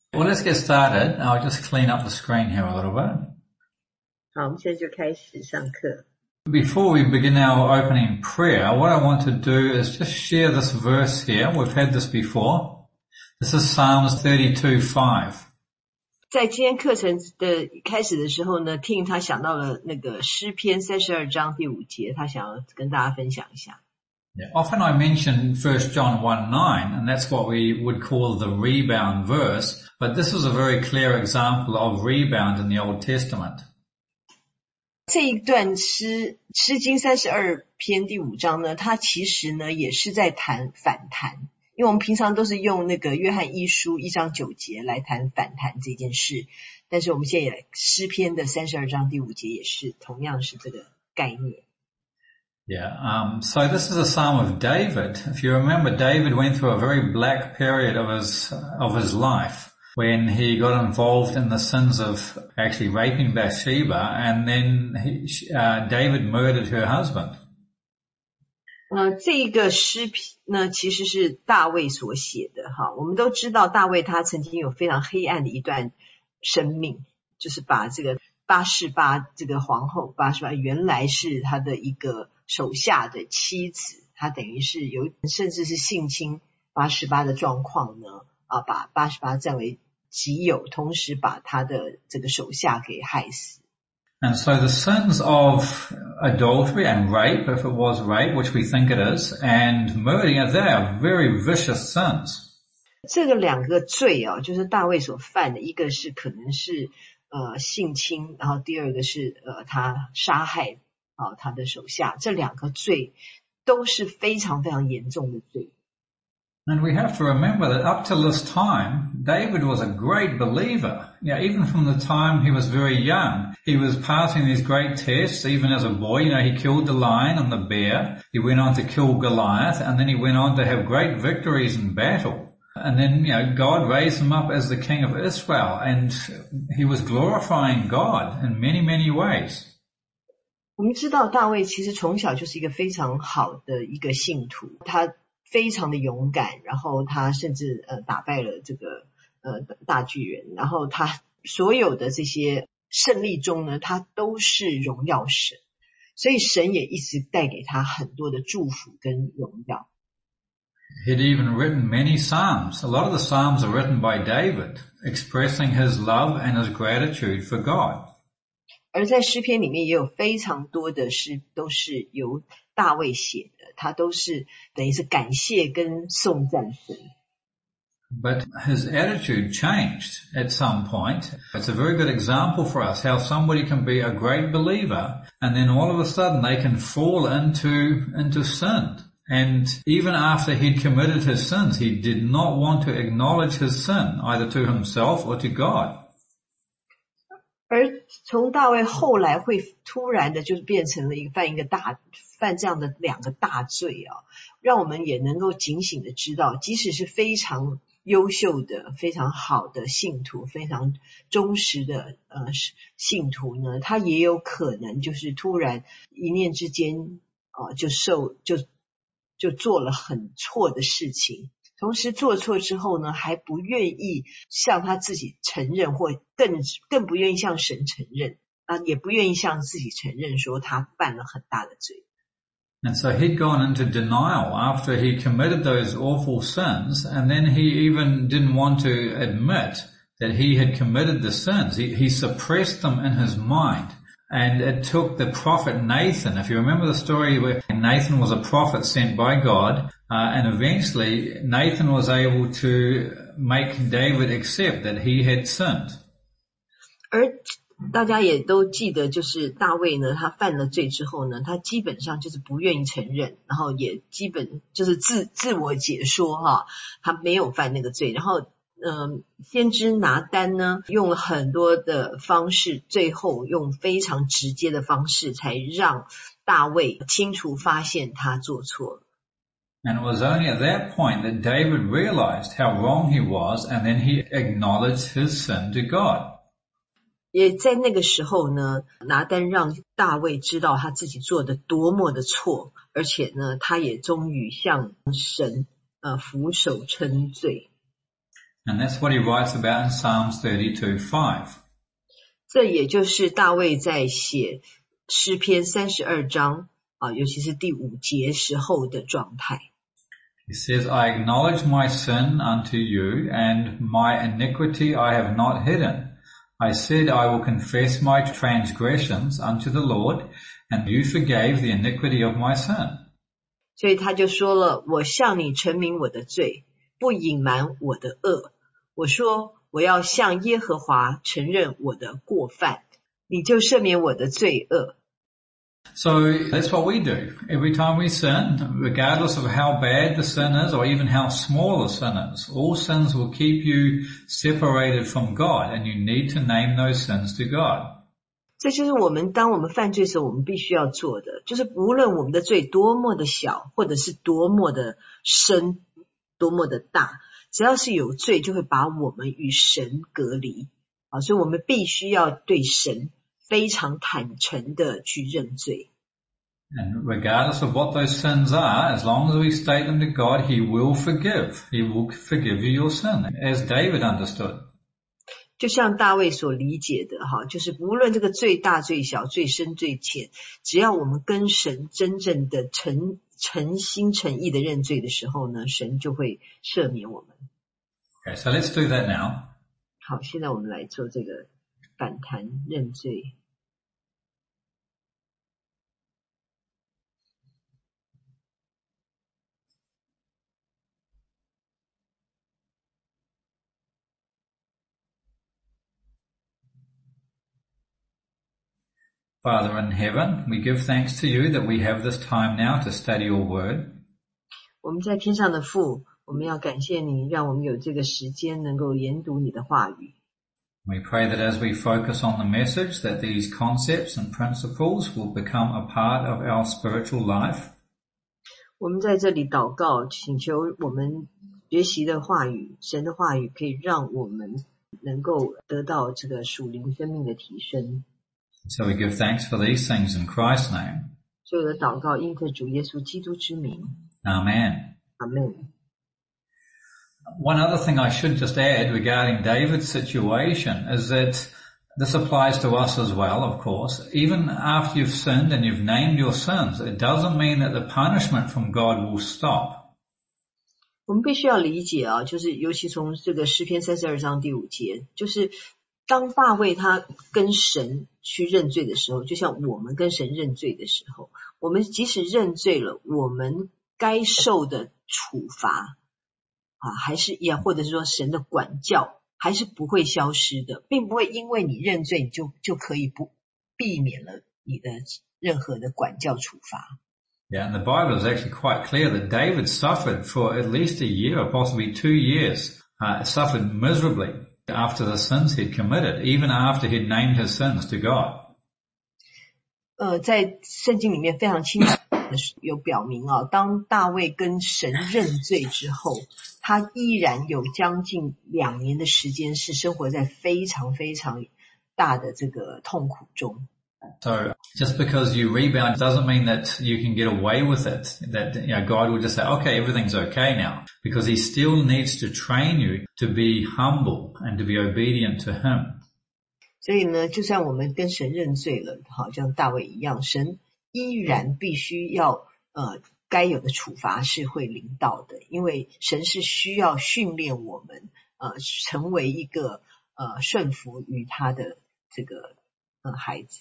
Well, let's get started. I'll just clean up the screen here a little bit. 好，我们现在就开始上课。 Before we begin our opening prayer, what I want to do is just share this verse here. We've had this before. This is Psalms 32:5. 在今天课程的开始的时候呢，听他想到了那个诗篇32章第5节，他想要跟大家分享一下。 Yeah, often I mention 1 John 1:9, and that's what we would call the rebound verse, but this is a very clear example of rebound in the Old Testament. 这一段诗经32篇第5章呢，它其实呢也是在谈反弹，因为我们平常都是用那个约翰一书1章9节来谈反弹这件事，但是我们现在也诗篇的32章第5节也是同样是这个概念。 Yeah, so this is a psalm of David. If you remember, David went through a very black period of his life when he got involved in the sins of actually raping Bathsheba, and then David murdered her husband. 这个诗篇呢其实是大卫所写的哈。我们都知道大卫他曾经有非常黑暗的一段生命，就是把这个巴士巴这个皇后巴士巴原来是他的一个手下的妻子，他等于是有甚至是性侵巴士巴的状况呢，把巴士巴占为己有，同时把他的这个手下给害死。 And so the sins of adultery and rape, if it was rape, which we think it is, and murder, they are very vicious sins. 这个两个罪就是大卫所犯的，一个是可能是性侵，然后第二个是他杀害他的手下，这两个罪都是非常非常严重的罪。 And we have to remember that up till this time, David was a great believer. Even from the time he was very young, he was passing these great tests, even as a boy. He killed the lion and the bear. He went on to kill Goliath, and then he went on to have great victories in battle. And then, God raised him up as the king of Israel, and he was glorifying God in many, many ways. 我们知道大卫其实从小就是一个非常好的一个信徒，他非常的勇敢，然后他甚至打败了这个大巨人，然后他所有的这些胜利中呢，他都是荣耀神，所以神也一直带给他很多的祝福跟荣耀。 He'd even written many psalms. A lot of the psalms are written by David, expressing his love and his gratitude for God. 而在诗篇里面也有非常多的诗都是由大卫写的，他都是等于是感谢跟颂赞神。 But his attitude changed at some point. It's a very good example for us how somebody can be a great believer and then all of a sudden they can fall into sin. And even after he'd committed his sins, he did not want to acknowledge his sin, either to himself or to God. 而从大卫后来会突然的就是变成了犯这样的两个大罪让我们也能够警醒的知道，即使是非常优秀的非常好的信徒，非常忠实的信徒呢，他也有可能就是突然一念之间就做了很错的事情，同时做错之后呢，还不愿意向他自己承认，或更不愿意向神承认也不愿意向自己承认说他犯了很大的罪。 And so he'd gone into denial after he committed those awful sins, and then he even didn't want to admit that he had committed the sins. He suppressed them in his mind. And it took the prophet Nathan, if you remember the story where Nathan was a prophet sent by God, and eventually Nathan was able to make David accept that he had sinned. 而大家也都记得，就是大卫呢，他犯了罪之后呢，他基本上就是不愿意承认，然后也基本就是自我解说他没有犯那个罪，然后先知拿单呢用了很多的方式，最后用非常直接的方式才让大卫清楚发现他做错了。 And it was only at that point that David realized how wrong he was, and then he acknowledged his sin to God. 也在那个时候呢，拿单让大卫知道他自己做的多么的错，而且呢，他也终于向神俯首称罪。 And that's what he writes about in Psalms 32:5. 这也就是大卫在写诗篇32章尤其是第5节时候的状态。 He says, I acknowledge my sin unto you, and my iniquity I have not hidden. I said, I will confess my transgressions unto the Lord, and you forgave the iniquity of my sin. 所以他就说了，我向你陈明我的罪，不隐瞒我的恶。我说，我要向耶和华承认我的过犯，你就赦免我的罪恶。 So that's what we do. Every time we sin, regardless of how bad the sin is or even how small the sin is, all sins will keep you separated from God, and you need to name those sins to God. 这就是当我们犯罪的时候，我们必须要做的，就是无论我们的罪多么的小，或者是多么的深，多么的大，只要是有罪，就会把我们与神隔离。所以我们必须要对神非常坦诚的去认罪。 And regardless of what those sins are, as long as we state them to God, He will forgive. He will forgive you your sin, as David understood. 就像大卫所理解的就是无论这个罪大罪小，罪深罪浅，只要我们跟神真正的诚心诚意的认罪的时候呢，神就会赦免我们。 Okay, so let's do that now. 好，现在我们来做这个反弹认罪。 Father in heaven, we give thanks to you that we have this time now to study your word. 我们在天上的父，我们要感谢你，让我们有这个时间能够研读你的话语。 We pray that as we focus on the message, that these concepts and principles will become a part of our spiritual life. 我们在这里祷告，请求我们学习的话语，神的话语可以让我们能够得到这个属灵生命的提升。 So we give thanks for these things in Christ's name. 所有的祷告因着主耶稣基督之名。 Amen. Amen. One other thing I should just add regarding David's situation is that this applies to us as well, of course. Even after you've sinned and you've named your sins, it doesn't mean that the punishment from God will stop. 我们必须要理解就是尤其从这个诗篇32章第5节，就是当大卫他跟神去认罪的时候，就像我们跟神认罪的时候，我们即使认罪了，我们该受的处罚还是或者是说神的管教还是不会消失的，并不会因为你认罪你就可以避免了你的任何的管教处罚。 Yeah, and the Bible is actually quite clear that David suffered for at least a year or possibly 2 years, suffered miserably after the sins he'd committed, even after he'd named his sins to God. 在圣经里面非常清楚的有表明当大卫跟神认罪之后，他依然有将近2年的时间是生活在非常非常大的这个痛苦中。 So just because you rebound doesn't mean that you can get away with it, that God will just say, okay, everything's okay now, because he still needs to train you to be humble and to be obedient to him. 所以呢，就算我们跟神认罪了，好像大卫一样，神依然必须要该有的处罚是会临到的，因为神是需要训练我们成为一个顺服于他的这个孩子。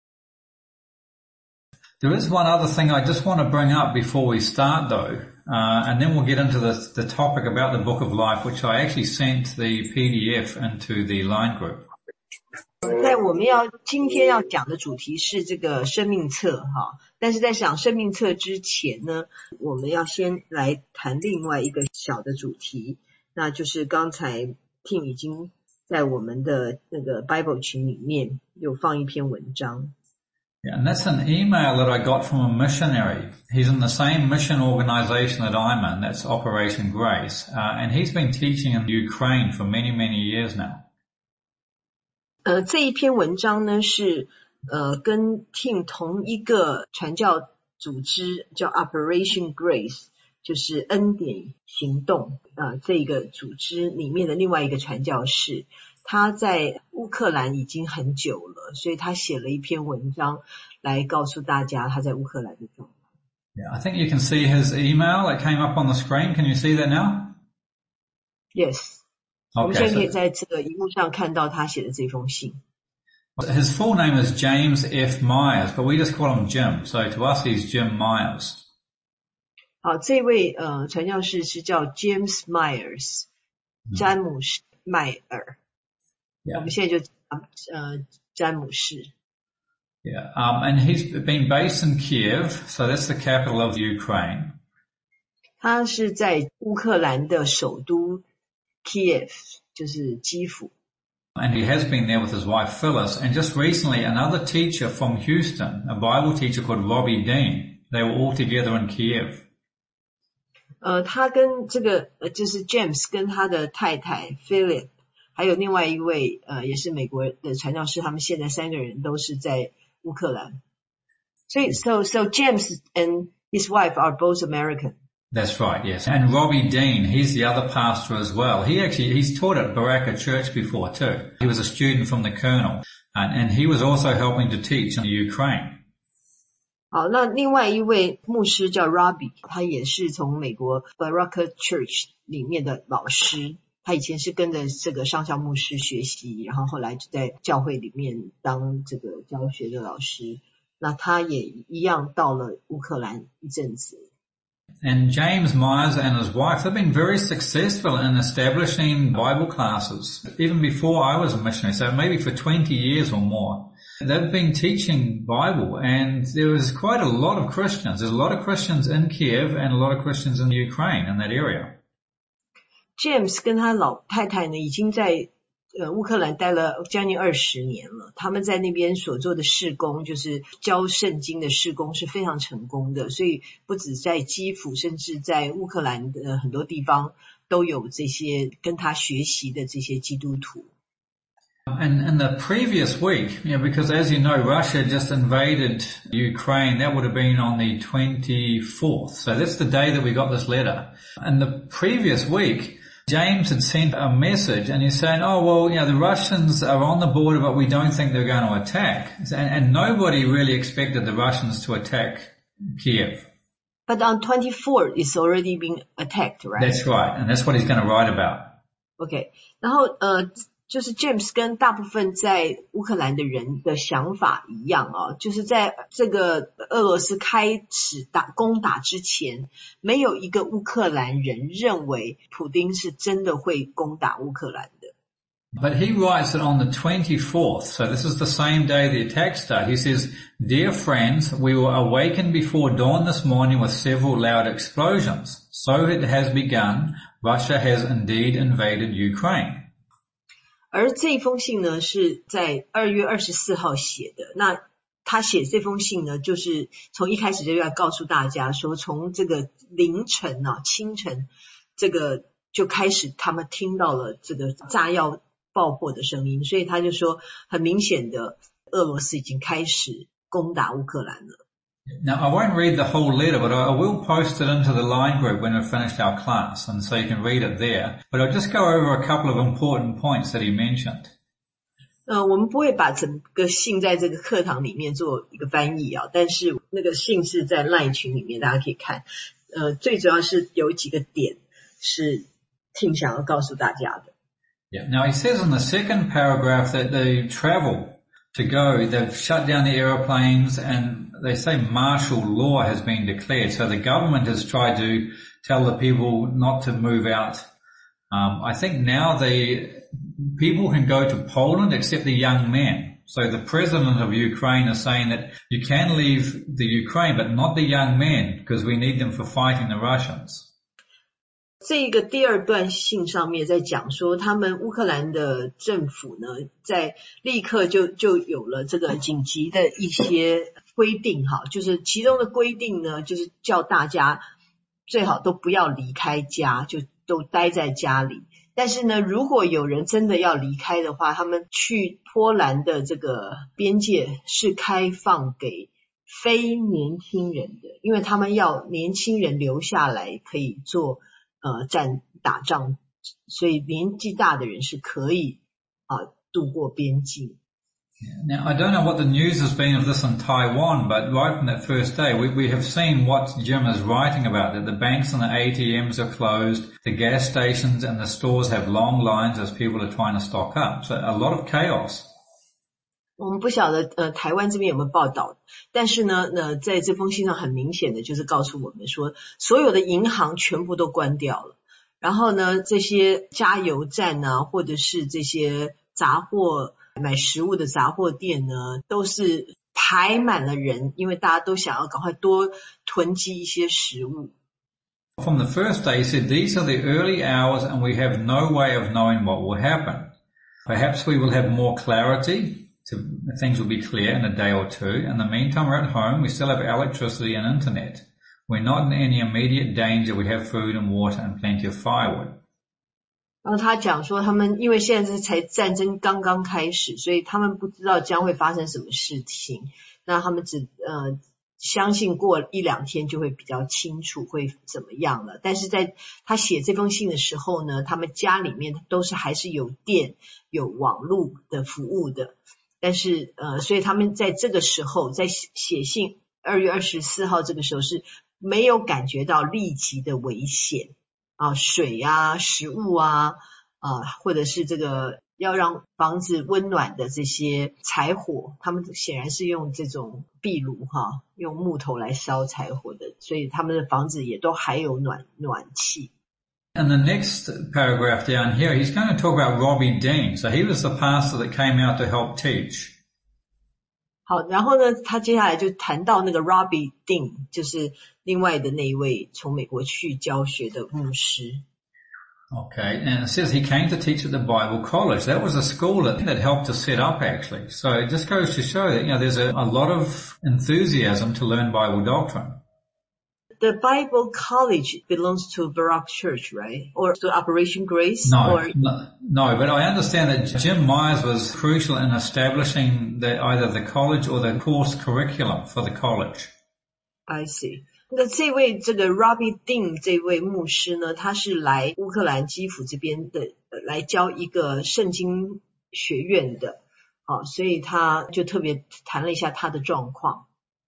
There is one other thing I just want to bring up before we start though, and then we'll get into the topic about the Book of Life, which I actually sent the PDF into the line group. 在我们今天要讲的主题是这个生命册但是在讲生命册之前呢，我们要先来谈另外一个小的主题，那就是刚才 Tim 已经在我们的那个 Bible 群里面有放一篇文章。 Yeah, and that's an email that I got from a missionary. He's in the same mission organization that I'm in, that's Operation Grace, and he's been teaching in Ukraine for many, many years now. 这一篇文章呢是跟 Tim 同一个传教组织叫 Operation Grace， 就是恩典行动这个组织里面的另外一个传教士，他在乌克兰已经很久了，所以他写了一篇文章来告诉大家他在乌克兰的状况。 Yeah, I think you can see his email. It came up on the screen. Can you see that now? Yes. Okay, 我们现在可以在这个荧幕上看到他写的这封信。 His full name is James F. Myers, but we just call him Jim. So to us, he's Jim Myers. 好，这位传教士是叫 James Myers， 詹姆士迈尔。我们现在就詹姆士。 Yeah, and he's been based in Kiev, so that's the capital of Ukraine. 他是在乌克兰的首都 Kiev， 就是基辅。 And he has been there with his wife Phyllis, and just recently another teacher from Houston, a Bible teacher called Robbie Dean, they were all together in Kiev. 他跟这个就是 James 跟他的太太 Philip， 还有另外一位也是美国的传教士，他们现在3个人都是在乌克兰。所以 so James and his wife are both American. That's right, yes. And Robbie Dean, he's the other pastor as well. He's taught at Baraka Church before too. He was a student from the Colonel, and he was also helping to teach in Ukraine. 好，那另外一位牧师叫 Robbie， 他也是从美国 Baraka Church 里面的老师，他以前是跟着这个上校牧师学习，然后后来就在教会里面当这个教学的老师，那他也一样到了乌克兰一阵子。 And James Myers and his wife have been very successful in establishing Bible classes, even before I was a missionary, so maybe for 20 years or more. They've been teaching Bible, and there was quite a lot of Christians. There's a lot of Christians in Kiev and a lot of Christians in Ukraine, in that area. James 跟他老太太呢，已经在乌克兰待了将近20年了。他们在那边所做的事工，就是教圣经的事工是非常成功的，所以不止在基辅，甚至在乌克兰的很多地方都有这些跟他学习的这些基督徒。 And in the previous week, because as you know, Russia just invaded Ukraine. That would have been on the 24th. So that's the day that we got this letter. And the previous week, James had sent a message and he's saying, oh, well, the Russians are on the border, but we don't think they're going to attack. And nobody really expected the Russians to attack Kiev. But on 24th, it's already been attacked, right? That's right. And that's what he's going to write about. Okay. 然后就是 James 跟大部分在乌克兰的人的想法一样就是在这个俄罗斯开始攻打之前，没有一个乌克兰人认为普丁是真的会攻打乌克兰的。 But he writes it on the 24th, so this is the same day the attack started. He says, Dear friends, we were awakened before dawn this morning with several loud explosions. So it has begun. Russia has indeed invaded Ukraine. 而这封信呢是在2月24号写的，那他写这封信呢就是从一开始就要告诉大家说，从这个凌晨清晨这个就开始他们听到了这个炸药爆破的声音，所以他就说很明显的俄罗斯已经开始攻打乌克兰了。 Now, I won't read the whole letter, but I will post it into the line group when we've finished our class, and so you can read it there. But I'll just go over a couple of important points that he mentioned. 我们不会把整个信在这个课堂里面做一个翻译但是那个信是在 LINE 群里面，大家可以看。最主要是有几个点是Tim想要告诉大家的。 Yeah. Now, he says in the second paragraph that they travel to go, they've shut down the aeroplanes, and they say martial law has been declared. So the government has tried to tell the people not to move out. I think now the people can go to Poland except the young men. So the president of Ukraine is saying that you can leave the Ukraine, but not the young men, because we need them for fighting the Russians. 这个第二段信上面在讲说，他们乌克兰的政府呢，在立刻就有了这个紧急的一些规定就是其中的规定呢，就是叫大家最好都不要离开家，就都待在家里。但是呢，如果有人真的要离开的话，他们去波兰的这个边界是开放给非年轻人的，因为他们要年轻人留下来可以做打仗，所以年纪大的人是可以渡过边境。 Now, I don't know what the news has been of this in Taiwan, but right from that first day, we have seen what Jim is writing about, that the banks and the ATMs are closed, the gas stations and the stores have long lines as people are trying to stock up. So a lot of chaos. 我们不晓得台湾这边有没有报道，但是呢在这封信上很明显的就是告诉我们说，所有的银行全部都关掉了，然后呢这些加油站啊，或者是这些杂货买食物的杂货店呢，都是排满了人，因为大家都想要赶快多囤积一些食物。 From the first day, he said, these are the early hours and we have no way of knowing what will happen. Perhaps we will have more clarity. Things will be clear in a day or two. In the meantime, we're at home. We still have electricity and internet. We're not in any immediate danger. We have food and water and plenty of firewood. 然后他讲说，他们因为现在才战争刚刚开始，所以他们不知道将会发生什么事情。那他们只相信过一两天就会比较清楚会怎么样了。但是在他写这封信的时候呢，他们家里面都是还是有电有网络的服务的。但是所以他们在这个时候在写信2月24号这个时候是没有感觉到立即的危险水啊食物啊或者是这个要让房子温暖的这些柴火，他们显然是用这种壁炉用木头来烧柴火的，所以他们的房子也都还有暖气。 In the next paragraph down here, he's going to talk about Robbie Dean. So he was the pastor that came out to help teach. 好，然后呢，他接下来就谈到那个 Robbie Dean， 就是另外的那一位从美国去教学的牧师。 Okay, and it says he came to teach at the Bible College. That was a school that helped to set up actually. So it just goes to show that, there's a lot of enthusiasm to learn Bible doctrine. The Bible College belongs to Barak Church, right? Or to Operation Grace? No, but I understand that Jim Myers was crucial in establishing either the college or the course curriculum for the college. I see. 那这位这个 Robbie Dean 这位牧师呢，他是来乌克兰基辅这边的来教一个圣经学院的，所以他就特别谈了一下他的状况。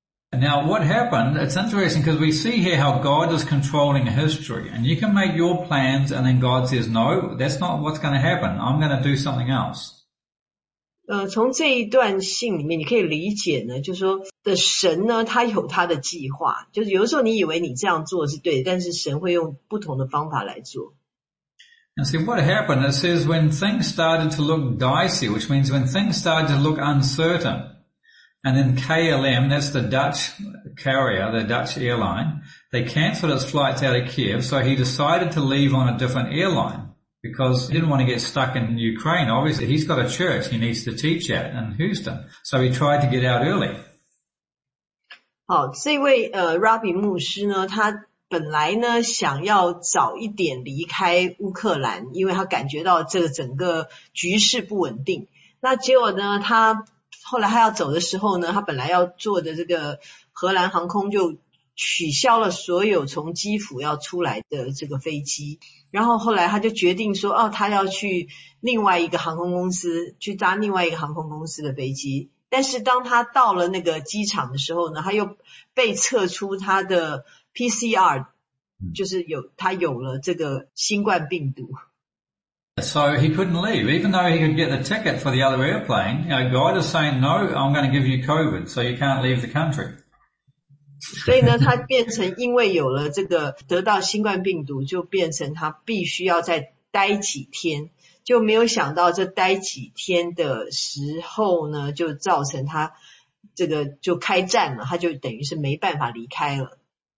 Now what happened, it's interesting because we see here how God is controlling history and you can make your plans and then God says, no, that's not what's going to happen. I'm going to do something else. 从这一段信里面你可以理解呢，就是说的神呢他有他的计划，就是有的时候你以为你这样做是对的，但是神会用不同的方法来做。 And see what happened, it says when things started to look dicey, which means when things started to look uncertain, and then KLM, that's the Dutch carrier, the Dutch airline, they cancelled its flights out of Kiev, so he decided to leave on a different airline because he didn't want to get stuck in Ukraine. Obviously, he's got a church he needs to teach at in Houston, so he tried to get out early. 好，这位Robbie 牧师呢，他本来呢想要早一点离开乌克兰，因为他感觉到这个整个局势不稳定。那结果呢，他后来他要走的时候呢，他本来要坐的这个荷兰航空就取消了所有从基辅要出来的这个飞机，然后后来他就决定说他要去另外一个航空公司去搭另外一个航空公司的飞机，但是当他到了那个机场的时候呢，他又被测出他的 PCR 就是他有了这个新冠病毒。 So he couldn't leave, even though he could get the ticket for the other airplane. God is saying, no, I'm going to give you COVID, so you can't leave the country. 所以呢，他变成因为有了这个得到新冠病毒，就变成他必须要再待几天，就没有想到这待几天的时候呢，就造成他这个就开战了，他就等于是没办法离开了。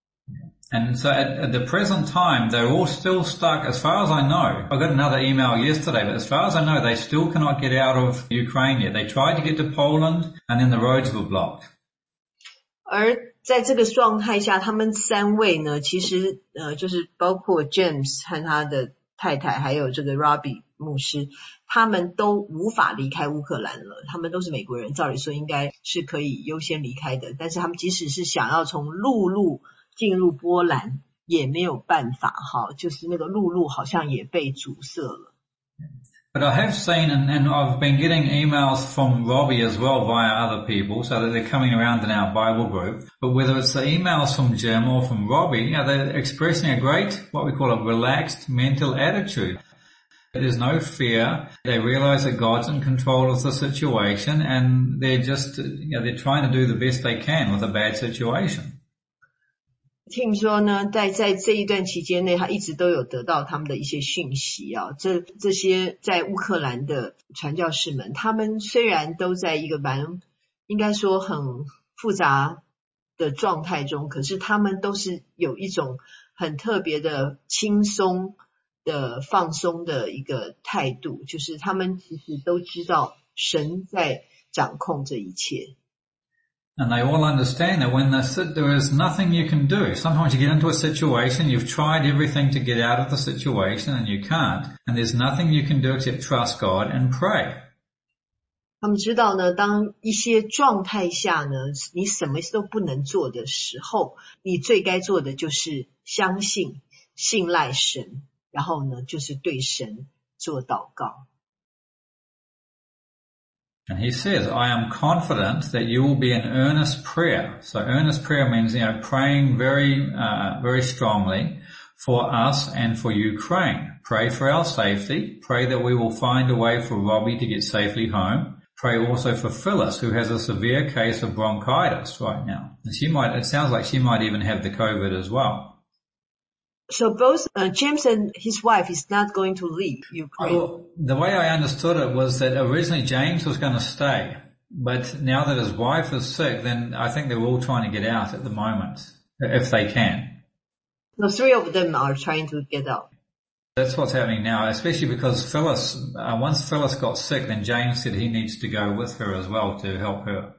And so at the present time, they're all still stuck, as far as I know. I got another email yesterday, but as far as I know, they still cannot get out of Ukraine yet. They tried to get to Poland, and then the roads were blocked. 而在这个状态下，他们三位呢，其实就是包括 James 和他的太太，还有这个 Robbie 牧师，他们都无法离开乌克兰了，他们都是美国人，照理说应该是可以优先离开的，但是他们即使是想要从陆路进入波兰也没有办法哈，就是那个陆路好像也被阻塞了。 But I have seen, and I've been getting emails from Robbie as well via other people, so that they're coming around in our Bible group. But whether it's the emails from Jim or from Robbie, they're expressing a great, what we call a relaxed mental attitude. There's no fear. They realize that God's in control of the situation, and they're just, they're trying to do the best they can with a bad situation. 听说呢，在这一段期间内，他一直都有得到他们的一些讯息啊。这些在乌克兰的传教士们，他们虽然都在一个应该说很复杂的状态中，可是他们都是有一种很特别的轻松的放松的一个态度，就是他们其实都知道神在掌控这一切。 And they all understand that when there is nothing you can do. Sometimes you get into a situation, you've tried everything to get out of the situation and you can't. And there's nothing you can do except trust God and pray. 他们知道呢，当一些状态下呢，你什么都不能做的时候，你最该做的就是相信、信赖神，然后呢，就是对神做祷告。 And he says, I am confident that you will be in earnest prayer. So earnest prayer means, praying very strongly for us and for Ukraine. Pray for our safety. Pray that we will find a way for Robbie to get safely home. Pray also for Phyllis, who has a severe case of bronchitis right now. And it sounds like she might even have the COVID as well. So both James and his wife is not going to leave Ukraine. Well, the way I understood it was that originally James was going to stay, but now that his wife is sick, then I think they're all trying to get out at the moment, if they can. The three of them are trying to get out. That's what's happening now, especially because once Phyllis got sick, then James said he needs to go with her as well to help her.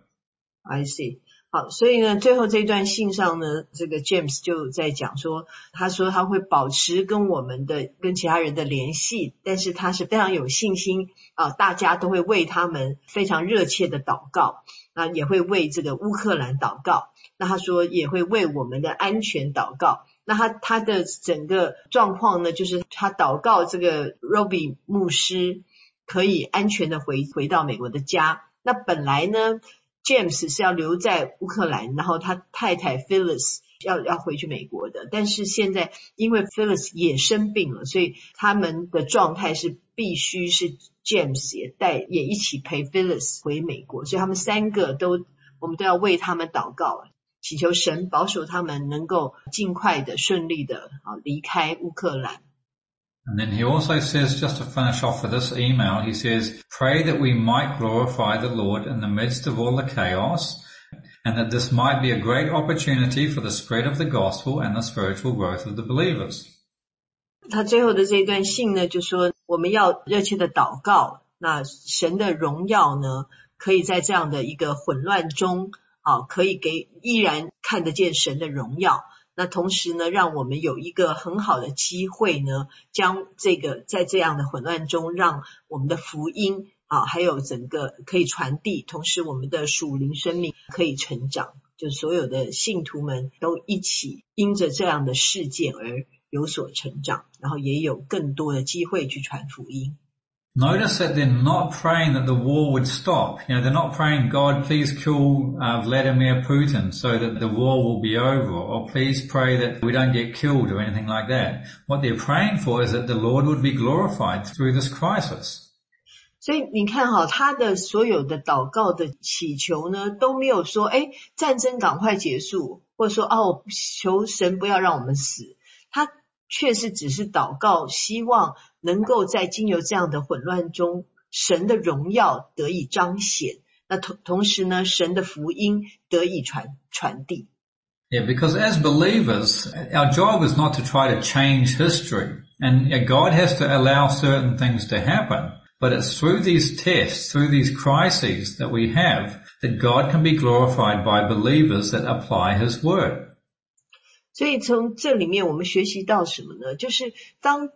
I see. 好，所以呢，最后这段信上呢，这个 James 就在讲说，他说他会保持跟其他人的联系，但是他是非常有信心啊，大家都会为他们非常热切的祷告，那也会为这个乌克兰祷告，那他说也会为我们的安全祷告。那他的整个状况呢，就是他祷告这个 Robbie 牧师可以安全的回到美国的家。那本来呢James 是要留在乌克兰，然后他太太 Phyllis 要回去美国的，但是现在因为 Phyllis 也生病了，所以他们的状态是必须是 James 也一起陪 Phyllis 回美国，所以他们三个我们都要为他们祷告，祈求神保守他们能够尽快的顺利的离开乌克兰。 And then he also says, just to finish off with this email, he says, pray that we might glorify the Lord in the midst of all the chaos, and that this might be a great opportunity for the spread of the gospel and the spiritual growth of the believers. 他最后的这一段信呢，就说我们要热切的祷告，那神的荣耀呢，可以在这样的一个混乱中，可以依然看得见神的荣耀。那同时呢，让我们有一个很好的机会呢，将在这样的混乱中，让我们的福音还有整个可以传递，同时我们的属灵生命可以成长，就所有的信徒们都一起因着这样的事件而有所成长，然后也有更多的机会去传福音。 Notice that they're not praying that the war would stop. They're not praying, God, please kill Vladimir Putin so that the war will be over, or please pray that we don't get killed or anything like that. What they're praying for is that the Lord would be glorified through this crisis. 所以你看他的所有的祷告的祈求呢，都没有说战争赶快结束，或者说求神不要让我们死，他确实只是祷告，希望能够在经由这样的混乱中，神的荣耀得以彰显，那同时呢，神的福音得以传递。 Yeah, because as believers, our job is not to try to change history, and God has to allow certain things to happen, but it's through these tests, through these crises that we have, that God can be glorified by believers that apply His word. 所以从这里面我们学习到什么呢？就是当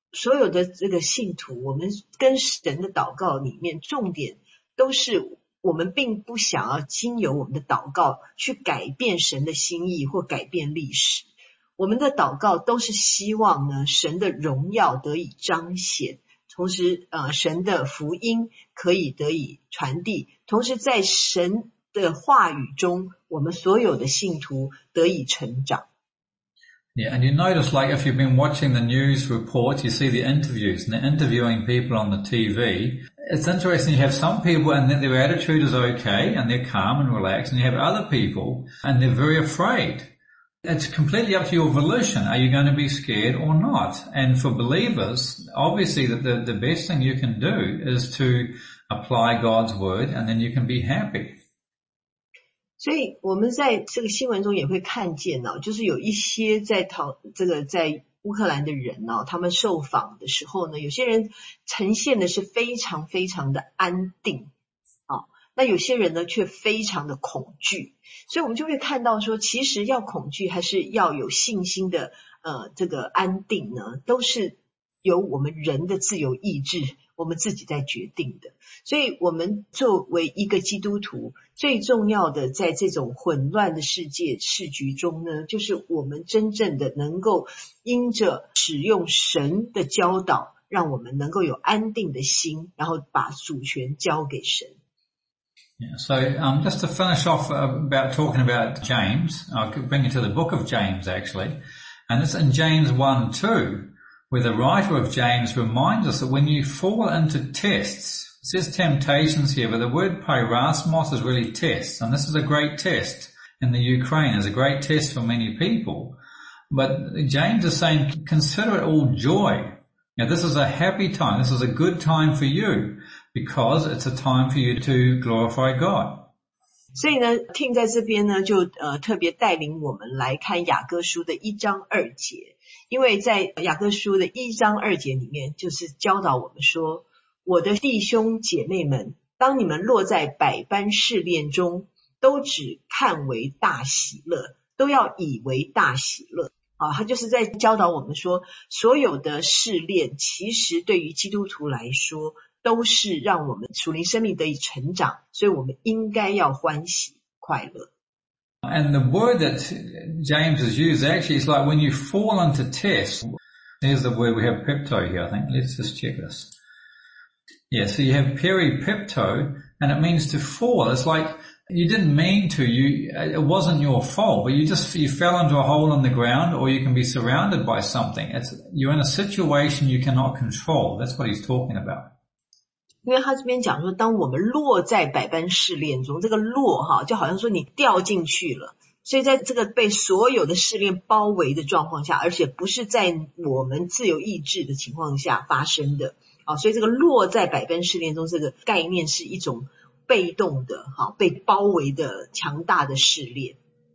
所有的这个信徒，我们跟神的祷告里面，重点都是我们并不想要经由我们的祷告去改变神的心意或改变历史。我们的祷告都是希望呢，神的荣耀得以彰显，同时神的福音可以得以传递，同时在神的话语中，我们所有的信徒得以成长。 Yeah, and you notice, like, if you've been watching the news reports, you see the interviews, and they're interviewing people on the TV. It's interesting, you have some people and their attitude is okay, and they're calm and relaxed, and you have other people, and they're very afraid. It's completely up to your volition. Are you going to be scared or not? And for believers, obviously the best thing you can do is to apply God's word, and then you can be happy. 所以我们在这个新闻中也会看见就是有一些在乌克兰的人他们受访的时候呢，有些人呈现的是非常非常的安定那有些人呢却非常的恐惧，所以我们就会看到说，其实要恐惧还是要有信心的这个安定呢，都是由我们人的自由意志我们自己在决定的。所以我们作为一个基督徒，最重要的在这种混乱的世界世局中呢，就是我们真正的能够因着使用神的教导，让我们能够有安定的心，然后把主权交给神。 Yeah, so just to finish off about talking about James, I'll bring you to the book of James actually, and it's in James 1:2, where the writer of James reminds us that when you fall into tests, it says temptations here, but the word peirasmos is really tests, and this is a great test in the Ukraine. It's a great test for many people, but James is saying consider it all joy. Now this is a happy time, this is a good time for you.Because it's a time for you to glorify God. 所以呢 Tim 在这边呢就特别带领我们来看雅歌书的1章2节，因为在雅歌书的1章2节里面就是教导我们说，我的弟兄姐妹们，当你们落在百般试炼中，都只看为大喜乐，都要以为大喜乐。他就是在教导我们说，所有的试炼其实对于基督徒来说都是让我们属灵生命得以成长，所以我们应该要欢喜快乐。 And the word that James has used actually is like when you fall into tests. There's the word we have pepto here, I think. Let's just check this. Yeah, so you have peripepto, and it means to fall. It's like you didn't mean to, it wasn't your fault, but you fell into a hole in the ground, or you can be surrounded by something. You're in a situation you cannot control. That's what he's talking about. 因为他这边讲说，当我们落在百般试炼中，这个落就好像说你掉进去了，所以在这个被所有的试炼包围的状况下，而且不是在我们自由意志的情况下发生的所以这个落在百般试炼中这个概念是一种被动的被包围的强大的试炼。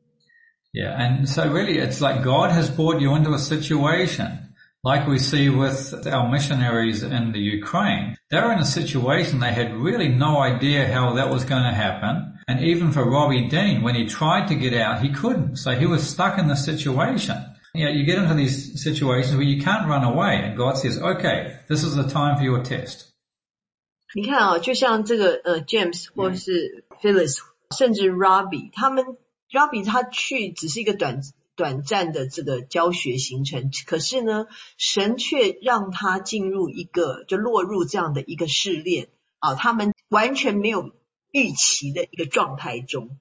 Yeah, and so really it's like God has brought you into a situation.Like we see with our missionaries in the Ukraine, they were in a situation they had really no idea how that was going to happen. And even for Robbie Dean, when he tried to get out, he couldn't. So he was stuck in the situation. You get into these situations where you can't run away. And God says, okay, this is the time for your test. 你看就像这个James 或是 Phyllis 甚至 Robbie 他去只是一个短暂的这个教学行程，可是呢神却让他进入就落入这样的一个试炼他们完全没有预期的一个状态中。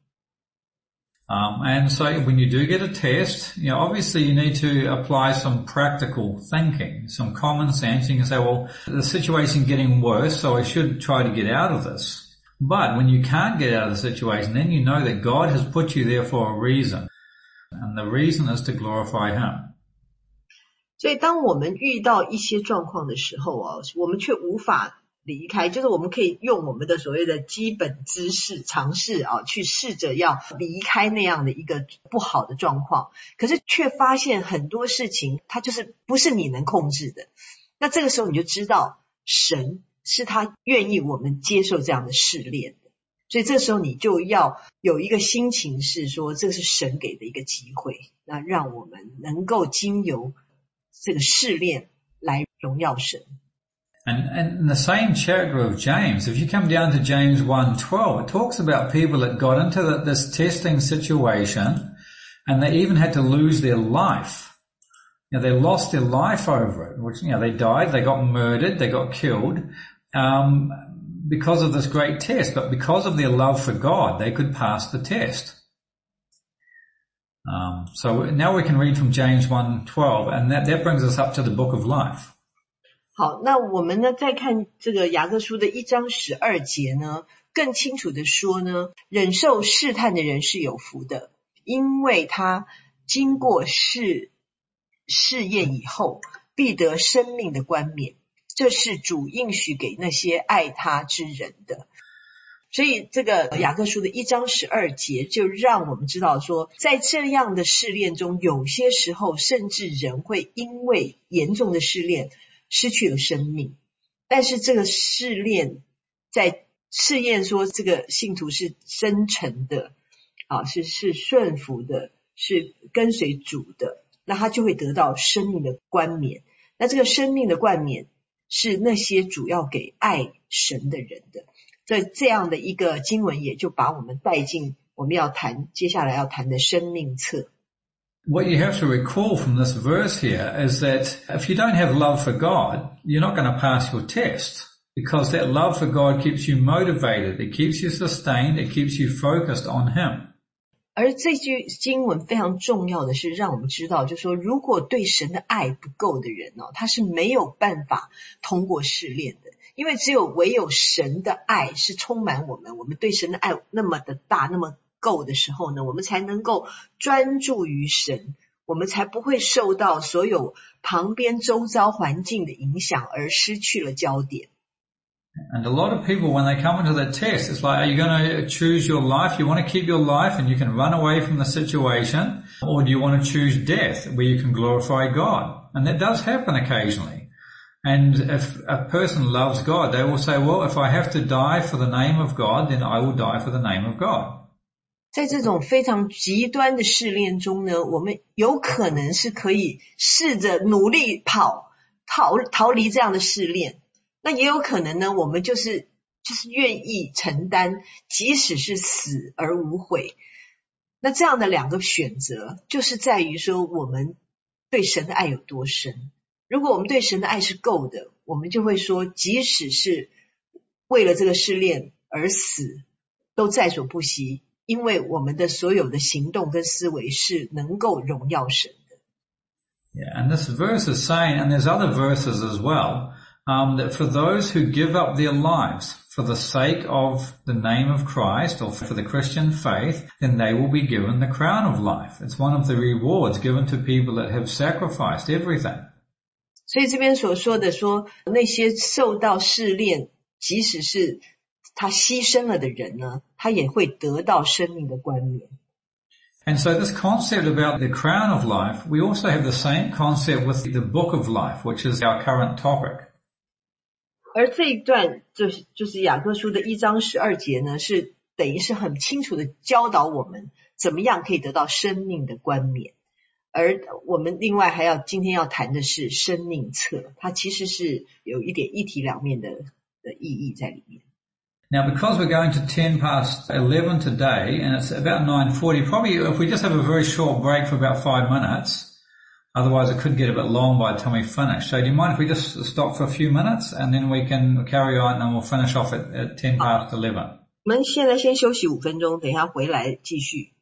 And so when you do get a test, obviously you need to apply some practical thinking, some common sense. You can say, well, the situation's getting worse, so I should try to get out of this. But when you can't get out of the situation, then you know that God has put you there for a reason.And the reason is to glorify him. 所以当我们遇到一些状况的时候我们却无法离开，就是我们可以用我们的所谓的基本知识尝试去试着要离开那样的一个不好的状况，可是却发现很多事情它就是不是你能控制的。那这个时候你就知道神是他愿意我们接受这样的试炼，所以这时候你就要有一个心情是说，这是神给的一个机会，那让我们能够经由这个试炼来荣耀神。 And in the same chapter of James, if you come down to James 1:12, it talks about people that got into this testing situation and they even had to lose their life. They lost their life over it, which, they died, they got murdered, they got killed, because of this great test. But because of their love for God, they could pass the test. So now we can read from James 1:12, and that brings us up to the book of life. 好，那我们呢再看这个雅各书的1章12节呢，更清楚的说呢，忍受试探的人是有福的，因为他经过试验以后，必得生命的冠冕，这是主应许给那些爱他之人的。所以这个雅各书的1章12节就让我们知道说，在这样的试炼中，有些时候甚至人会因为严重的试炼失去了生命，但是这个试炼在试验说这个信徒是真诚的是顺服的，是跟随主的，那他就会得到生命的冠冕。那这个生命的冠冕是那些主要给爱神的人的。这样的一个经文也就把我们带进我们接下来要谈的生命册。 What you have to recall from this verse here is that if you don't have love for God, you're not going to pass your test, because that love for God keeps you motivated, it keeps you sustained, it keeps you focused on Him. 而这句经文非常重要的是让我们知道，就是说如果对神的爱不够的人他是没有办法通过试炼的，因为唯有神的爱是充满我们对神的爱那么的大那么够的时候呢，我们才能够专注于神，我们才不会受到所有旁边周遭环境的影响而失去了焦点。 And a lot of people, when they come into that test, it's like, are you going to choose your life? You want to keep your life and you can run away from the situation? Or do you want to choose death where you can glorify God? And that does happen occasionally. And if a person loves God, they will say, well, if I have to die for the name of God, then I will die for the name of God. 在这种非常极端的试炼中呢，我们有可能是可以试着努力逃离这样的试炼，那也有可能呢，我们就是愿意承担，即使是死而无悔。那这样的两个选择，就是在于说我们对神的爱有多深。如果我们对神的爱是够的，我们就会说，即使是为了这个试炼而死，都在所不惜，因为我们的所有的行动跟思维是能够荣耀神的。 Yeah, and this verse is saying, and there's other verses as well, that for those who give up their lives for the sake of the name of Christ or for the Christian faith, then they will be given the crown of life. It's one of the rewards given to people that have sacrificed everything. 所以这边所说的说，那些受到试炼，即使是他牺牲了的人呢，他也会得到生命的冠冕。 And so this concept about the crown of life, we also have the same concept with the book of life, which is our current topic. 而这一段就是雅各书的1章12节呢，是等于是很清楚的教导我们怎么样可以得到生命的冠冕。而我们另外今天要谈的是生命册，它其实是有一点一体两面的意义在里面。 Now, because we're going to 10 past 11 today, and it's about 9:40, probably if we just have a very short break for about 5 minutes, otherwise it could get a bit long by the time we finish. So do you mind if we just stop for a few minutes and then we can carry on and we'll finish off at 10 past 11? 我们现在先休息5分钟，等一下回来继续。